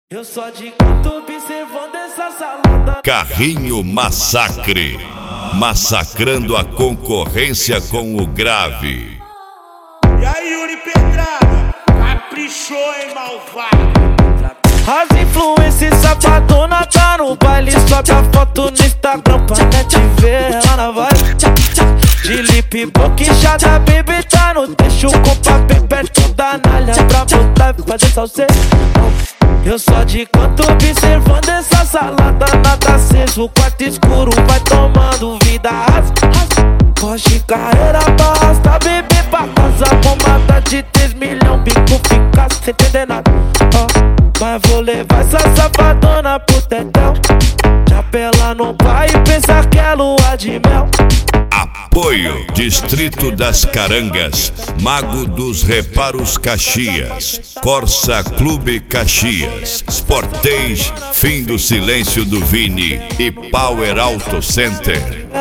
Eu só de canto observando essa salada. Carrinho Massacre, massacrando a concorrência com o grave. E aí, Yuri Pedrada, caprichou, hein, malvado? As influências safadona tá no baile, sobe a foto no Instagram pra net ver ela na vibe. De lip boquinchada, baby tá no deixo com papel perto da nalha pra botar e fazer salseiro. Eu só de canto observando essa salada, nada aceso, o quarto escuro vai tomando vida. Porsche carreira pra arrastar, bebê pra casa, bombada de 3 milhões, bico fica sem entender nada. Mas vou levar essa safadona pro tetel, chapela no pai e pensa que é lua de mel. Apoio Distrito das Carangas, Mago dos Reparos Caxias, Corsa Clube Caxias, Sportage, Fim do Silêncio do Vini e Power Auto Center.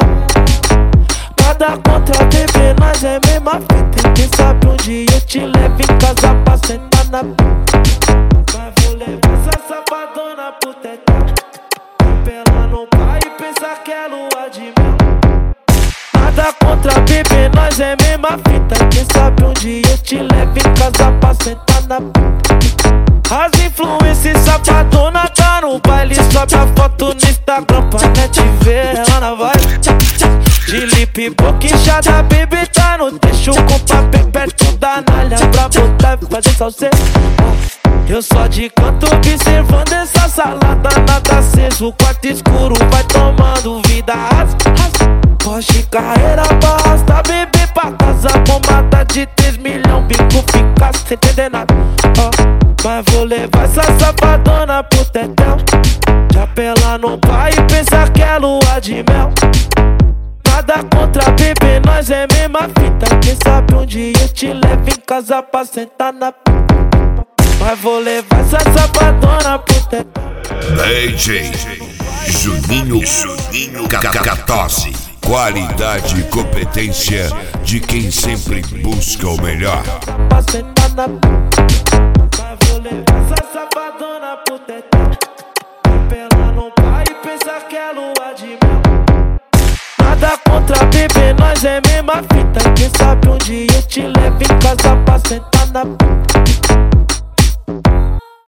Nada contra bebê, nós é mesma fita. Quem sabe um dia eu te levo em casa pra sentar na mas vou levar essa safadona pro tetel, chapela no pai e pensa que é lua de mel. Nada contra bebê, nós é mesma fita. Quem sabe um dia eu te levo em casa pra sentar na as influências safadona tá no baile, sobe a foto no Instagram pra net ver ela na vibe. De lip boquinchada, baby tá no deixo com papel perto da nalha pra botar e fazer salseiro. Eu só de canto observando essa salada, nada aceso, o quarto escuro vai tomando vida. Porsche carreira pra arrastar, bebê pra casa, bombada de 3 milhões, bico fica sem entender nada. Mas vou levar essa safadona pro tetel, chapela no pai e pensa que é lua de mel. Nada contra bebê, nós é mesma fita. Quem sabe um dia eu te levo em casa pra sentar na mas vou levar essa safadona pro tetel. DJ Juninho Catose. Qualidade e competência de quem sempre busca o melhor. Pra sentar na mas vou levar essa safadona pro tetel, chapela no pai e pensa que é lua de mel. Nada contra bebê, nós é mesma fita. Quem sabe um dia eu te levo em casa pra sentar na